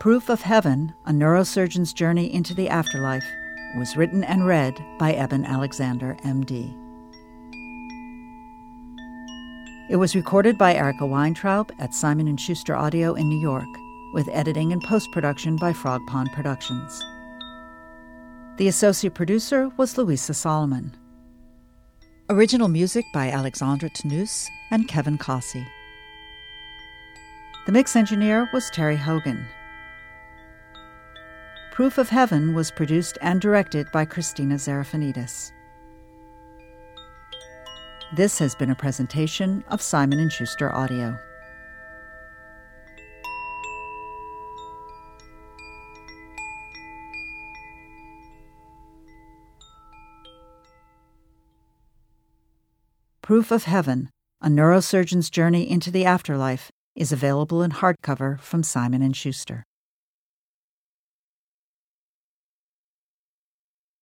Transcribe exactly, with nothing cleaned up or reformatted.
Proof of Heaven, A Neurosurgeon's Journey into the Afterlife was written and read by Eben Alexander, M D. It was recorded by Erica Weintraub at Simon and Schuster Audio in New York, with editing and post-production by Frog Pond Productions. The associate producer was Louisa Solomon. Original music by Alexandra Tnous and Kevin Cossie. The mix engineer was Terry Hogan. Proof of Heaven was produced and directed by Christina Zarafanidis. This has been a presentation of Simon and Schuster Audio. Proof of Heaven, A Neurosurgeon's Journey into the Afterlife is available in hardcover from Simon and Schuster.